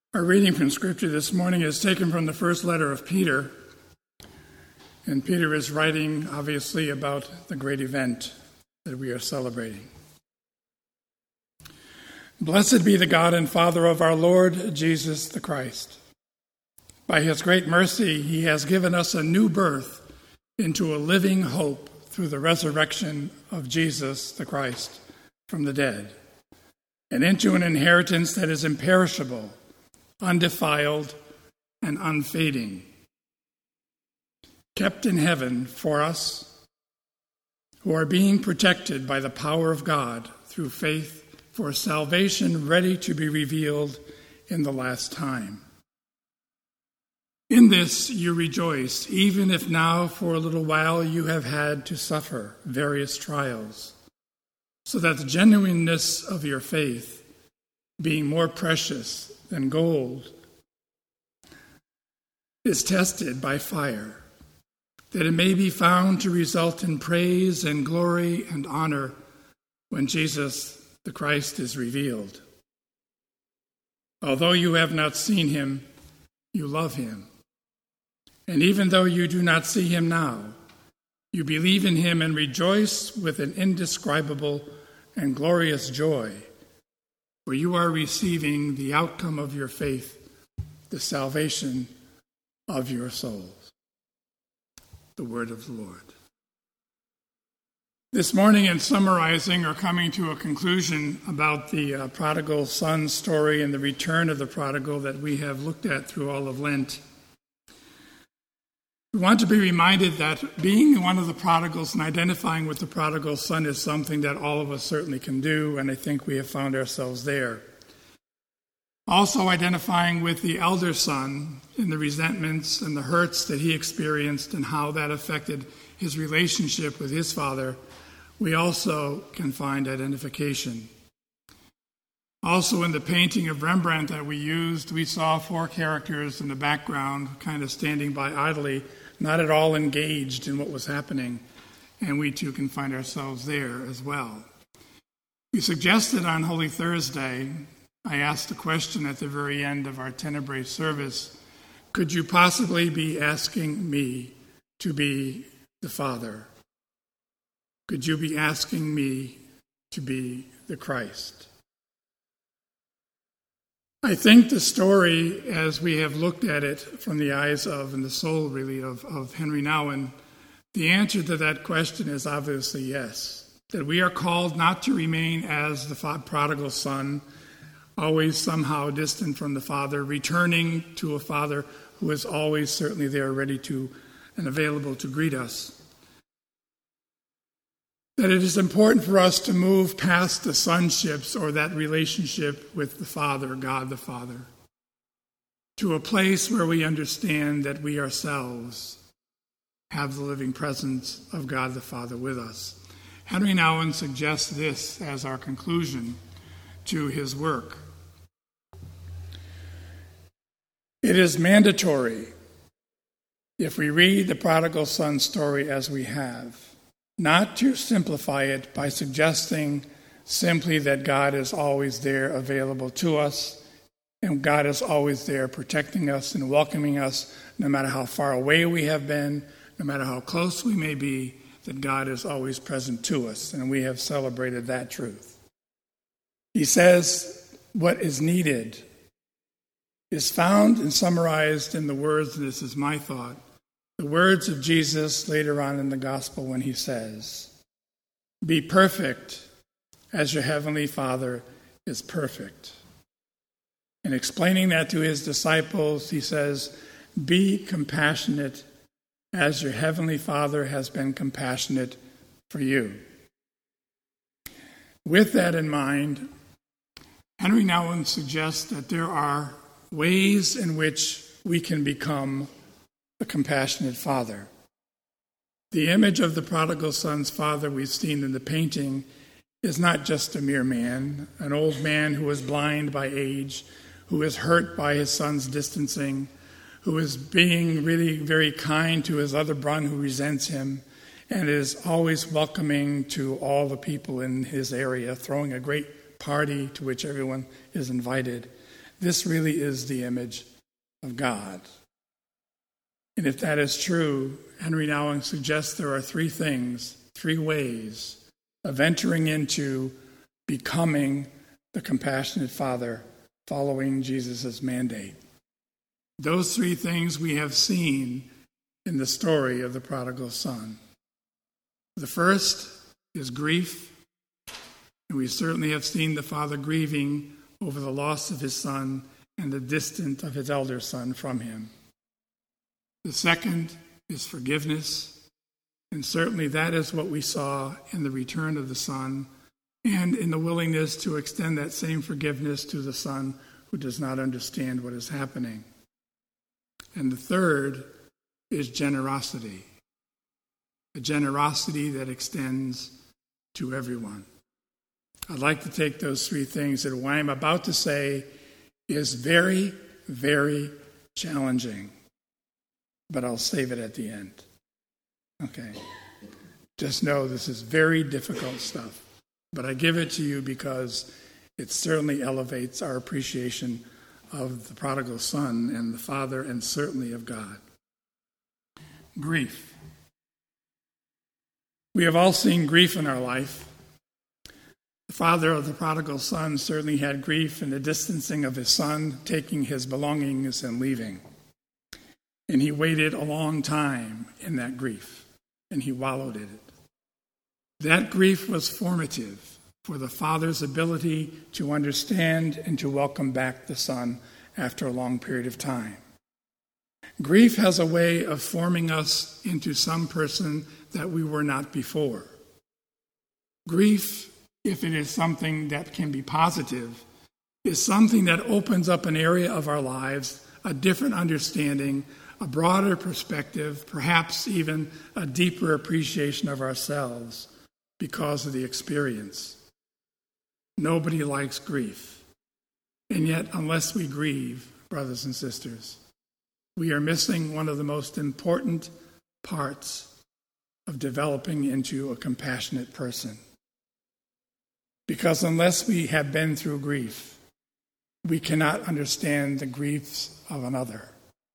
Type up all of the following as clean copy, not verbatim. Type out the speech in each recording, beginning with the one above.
Our reading from Scripture this morning is taken from the first letter of Peter. And Peter is writing, obviously, about the great event that we are celebrating. Blessed be the God and Father of our Lord Jesus the Christ. By his great mercy, he has given us a new birth into a living hope through the resurrection of Jesus the Christ from the dead, and into an inheritance that is imperishable, undefiled, and unfading, kept in heaven for us, who are being protected by the power of God through faith for salvation ready to be revealed in the last time. In this you rejoice, even if now for a little while you have had to suffer various trials, so that the genuineness of your faith, being more precious than gold, is tested by fire, that it may be found to result in praise and glory and honor when Jesus the Christ is revealed. Although you have not seen him, you love him. And even though you do not see him now, you believe in him and rejoice with an indescribable and glorious joy, for you are receiving the outcome of your faith, the salvation of your souls. The word of the Lord. This morning, in summarizing or coming to a conclusion about the prodigal son story and the return of the prodigal that we have looked at through all of Lent, we want to be reminded that being one of the prodigals and identifying with the prodigal son is something that all of us certainly can do, and I think we have found ourselves there. Also identifying with the elder son in the resentments and the hurts that he experienced and how that affected his relationship with his father, we also can find identification. Also in the painting of Rembrandt that we used, we saw four characters in the background kind of standing by idly, not at all engaged in what was happening, and we too can find ourselves there as well. We suggested on Holy Thursday, I asked a question at the very end of our Tenebrae service, could you possibly be asking me to be the Father? Could you be asking me to be the Christ? I think the story, as we have looked at it from the eyes of, and the soul really, of Henry Nouwen, the answer to that question is obviously yes. That we are called not to remain as the prodigal son, always somehow distant from the Father, returning to a Father who is always certainly there, ready to and available to greet us. That it is important for us to move past the sonships or that relationship with the Father, God the Father, to a place where we understand that we ourselves have the living presence of God the Father with us. Henry Nouwen suggests this as our conclusion to his work. It is mandatory, if we read the prodigal son story as we have, not to simplify it by suggesting simply that God is always there available to us, and God is always there protecting us and welcoming us, no matter how far away we have been, no matter how close we may be, that God is always present to us, and we have celebrated that truth. He says what is needed is found and summarized in the words, and this is my thought, the words of Jesus later on in the gospel when he says, "Be perfect as your heavenly Father is perfect." And explaining that to his disciples, he says, "Be compassionate as your heavenly Father has been compassionate for you." With that in mind, Henry Nouwen suggests that there are ways in which we can become a compassionate father. The image of the prodigal son's father we've seen in the painting is not just a mere man, an old man who is blind by age, who is hurt by his son's distancing, who is being really very kind to his other brother who resents him, and is always welcoming to all the people in his area, throwing a great party to which everyone is invited. this really is the image of God. And if that is true, Henry Nouwen suggests there are three ways of entering into becoming the compassionate Father following Jesus' mandate. Those three things we have seen in the story of the prodigal son. The first is grief, and we certainly have seen the father grieving over the loss of his son and the distance of his elder son from him. The second is forgiveness, and certainly that is what we saw in the return of the son and in the willingness to extend that same forgiveness to the son who does not understand what is happening. And the third is generosity, a generosity that extends to everyone. I'd like to take those three things that what I'm about to say is very, very challenging, but I'll save it at the end. Okay. Just know this is very difficult stuff, but I give it to you because it certainly elevates our appreciation of the prodigal son and the father, and certainly of God. Grief. We have all seen grief in our life. The father of the prodigal son certainly had grief in the distancing of his son, taking his belongings and leaving. And he waited a long time in that grief, and he wallowed in it. That grief was formative for the father's ability to understand and to welcome back the son after a long period of time. Grief has a way of forming us into some person that we were not before. Grief, if it is something that can be positive, is something that opens up an area of our lives, a different understanding, a broader perspective, perhaps even a deeper appreciation of ourselves because of the experience. Nobody likes grief. And yet, unless we grieve, brothers and sisters, we are missing one of the most important parts of developing into a compassionate person. Because unless we have been through grief, we cannot understand the griefs of another.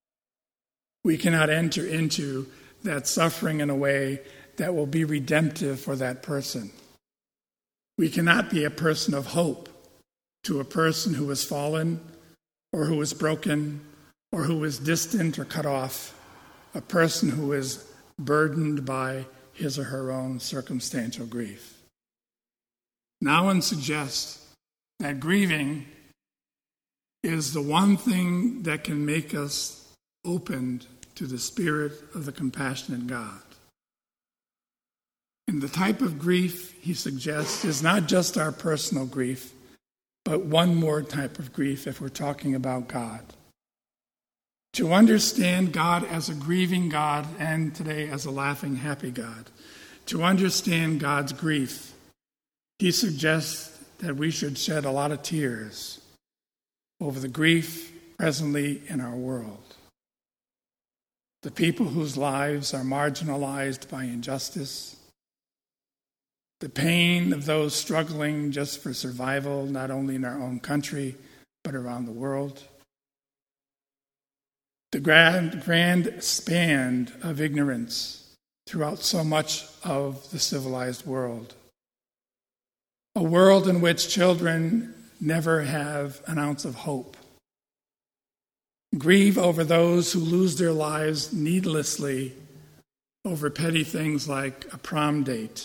We cannot enter into that suffering in a way that will be redemptive for that person. We cannot be a person of hope to a person who has fallen or who is broken or who is distant or cut off, a person who is burdened by his or her own circumstantial grief. Nouwen suggests that grieving is the one thing that can make us opened to the spirit of the compassionate God. And the type of grief he suggests is not just our personal grief, but one more type of grief if we're talking about God. To understand God as a grieving God and today as a laughing, happy God. To understand God's grief, he suggests that we should shed a lot of tears over the grief presently in our world. The people whose lives are marginalized by injustice, the pain of those struggling just for survival, not only in our own country, but around the world. The grand span of ignorance throughout so much of the civilized world. A world in which children never have an ounce of hope. Grieve over those who lose their lives needlessly over petty things like a prom date,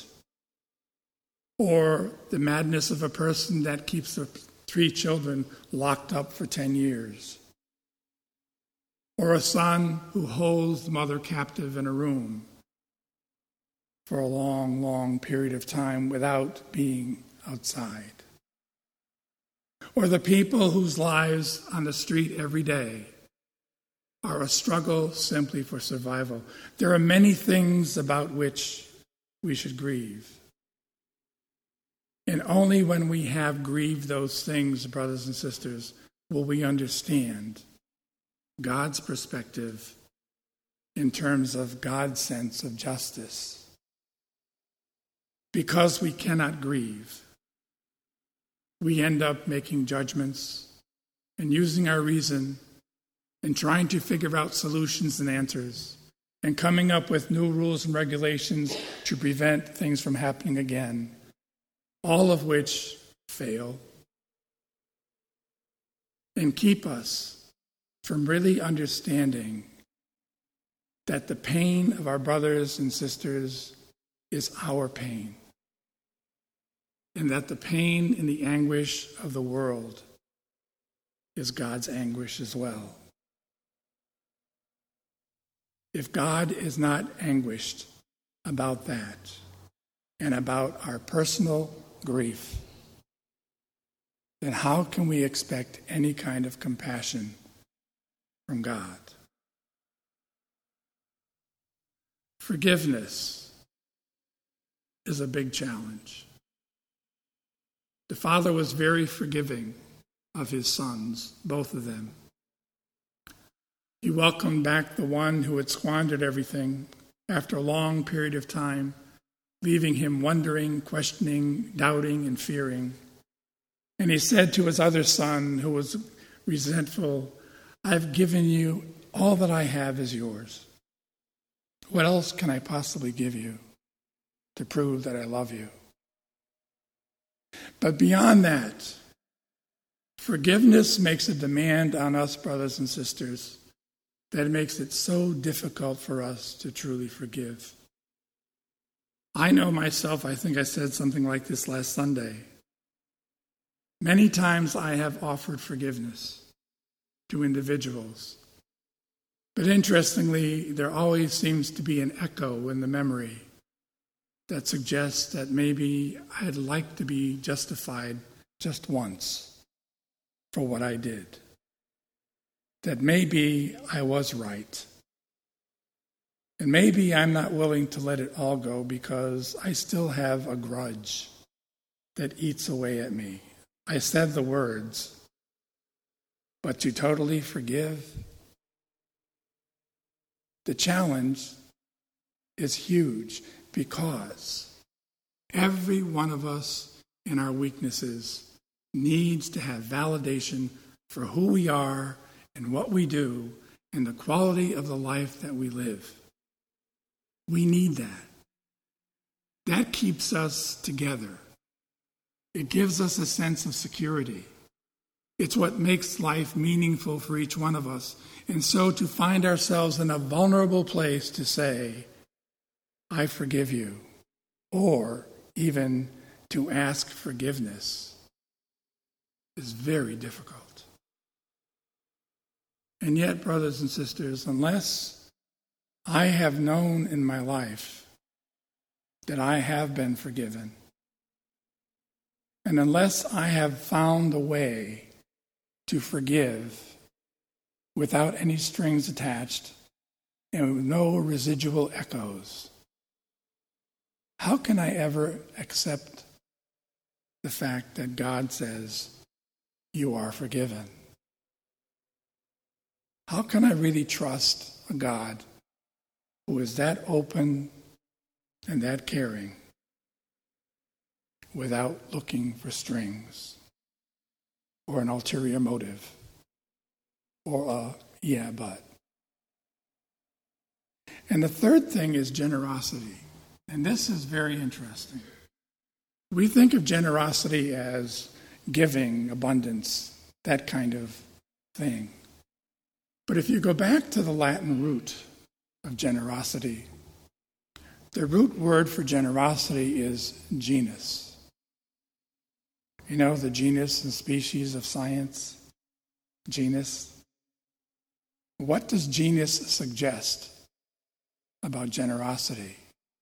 or the madness of a person that keeps their 3 children locked up for 10 years, or a son who holds the mother captive in a room for a long, long period of time without being outside, or the people whose lives on the street every day are a struggle simply for survival. There are many things about which we should grieve. And only when we have grieved those things, brothers and sisters, will we understand God's perspective in terms of God's sense of justice. Because we cannot grieve, we end up making judgments, and using our reason and trying to figure out solutions and answers and coming up with new rules and regulations to prevent things from happening again, all of which fail and keep us from really understanding that the pain of our brothers and sisters is our pain, and that the pain and the anguish of the world is God's anguish as well. If God is not anguished about that and about our personal grief, then how can we expect any kind of compassion from God? Forgiveness is a big challenge. The Father was very forgiving of his sons, both of them. He welcomed back the one who had squandered everything after a long period of time, leaving him wondering, questioning, doubting, and fearing. And he said to his other son, who was resentful, "I've given you, all that I have is yours. What else can I possibly give you to prove that I love you?" But beyond that, forgiveness makes a demand on us, brothers and sisters, that makes it so difficult for us to truly forgive. I know myself, I think I said something like this last Sunday. Many times I have offered forgiveness to individuals. But interestingly, there always seems to be an echo in the memory that suggests that maybe I'd like to be justified just once for what I did. That maybe I was right. And maybe I'm not willing to let it all go because I still have a grudge that eats away at me. I said the words, but to totally forgive? The challenge is huge because every one of us in our weaknesses needs to have validation for who we are and what we do and the quality of the life that we live. We need that. That keeps us together. It gives us a sense of security. It's what makes life meaningful for each one of us. And so to find ourselves in a vulnerable place to say, "I forgive you," or even to ask forgiveness is very difficult. And yet, brothers and sisters, unless I have known in my life that I have been forgiven, and unless I have found a way to forgive without any strings attached and with no residual echoes, how can I ever accept the fact that God says, "You are forgiven"? How can I really trust a God who is that open and that caring without looking for strings or an ulterior motive or a "yeah, but"? And the third thing is generosity. And this is very interesting. We think of generosity as giving, abundance, that kind of thing. But if you go back to the Latin root of generosity, the root word for generosity is genus. You know, the genus and species of science? Genus. What does genus suggest about generosity?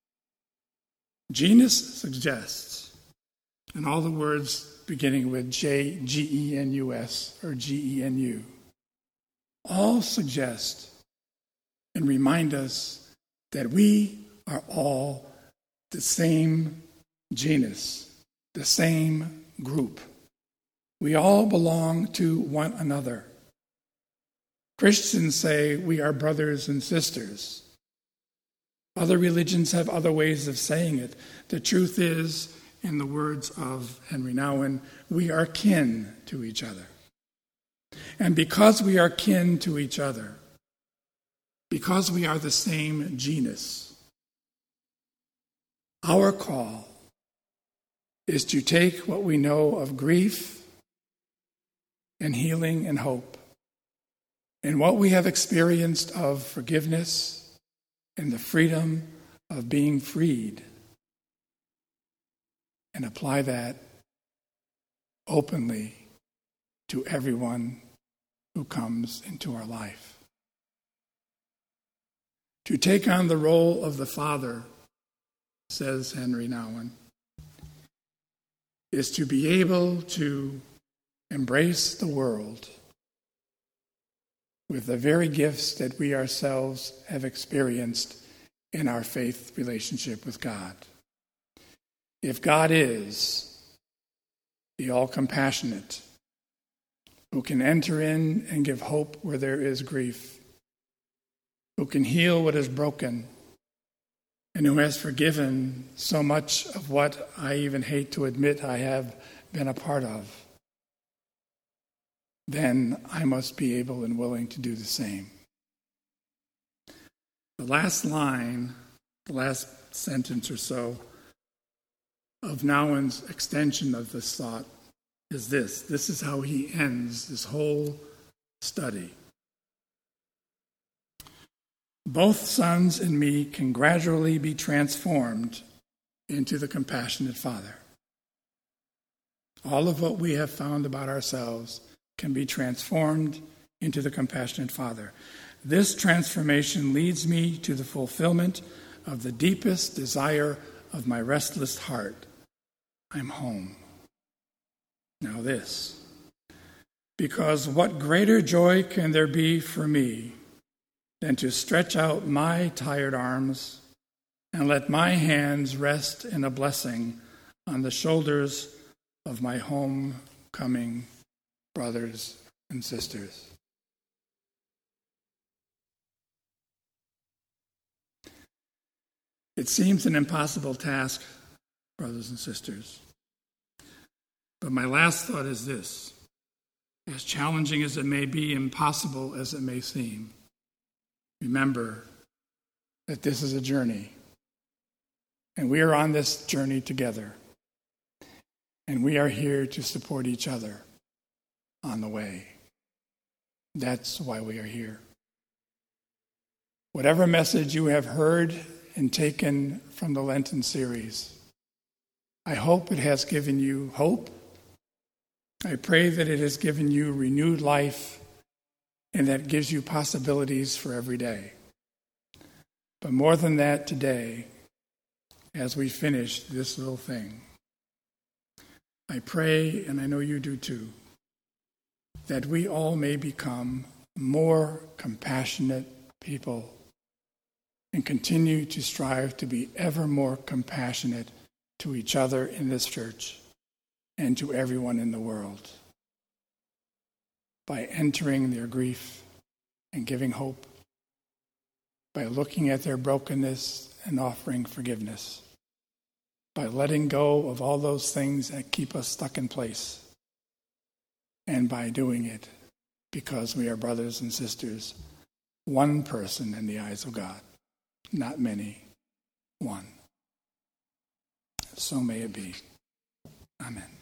Genus suggests, and all the words beginning with J, G-E-N-U-S, or G-E-N-U, all suggest and remind us that we are all the same genus, the same group. We all belong to one another. Christians say we are brothers and sisters. Other religions have other ways of saying it. The truth is, in the words of Henry Nouwen, we are kin to each other. And because we are kin to each other, because we are the same genus, our call is to take what we know of grief and healing and hope, and what we have experienced of forgiveness and the freedom of being freed, and apply that openly to everyone who comes into our life. To take on the role of the Father, says Henry Nouwen, is to be able to embrace the world with the very gifts that we ourselves have experienced in our faith relationship with God. If God is the all-compassionate, who can enter in and give hope where there is grief, who can heal what is broken, and who has forgiven so much of what I even hate to admit I have been a part of, then I must be able and willing to do the same. The last line, the last sentence or so of Nouwen's extension of this thought is this. This is how he ends this whole study. Both sons and me can gradually be transformed into the compassionate Father. All of what we have found about ourselves can be transformed into the compassionate Father. This transformation leads me to the fulfillment of the deepest desire of my restless heart. I'm home. Now this, because what greater joy can there be for me than to stretch out my tired arms and let my hands rest in a blessing on the shoulders of my homecoming brothers and sisters. It seems an impossible task, brothers and sisters. But my last thought is this: as challenging as it may be, impossible as it may seem, remember that this is a journey, and we are on this journey together, and we are here to support each other on the way. That's why we are here. Whatever message you have heard and taken from the Lenten series, I hope it has given you hope. I pray that it has given you renewed life and that it gives you possibilities for every day. But more than that, today, as we finish this little thing, I pray, and I know you do too, that we all may become more compassionate people and continue to strive to be ever more compassionate to each other in this church and to everyone in the world by entering their grief and giving hope, by looking at their brokenness and offering forgiveness, by letting go of all those things that keep us stuck in place, and by doing it because we are brothers and sisters, one person in the eyes of God, not many, one. So may it be. Amen.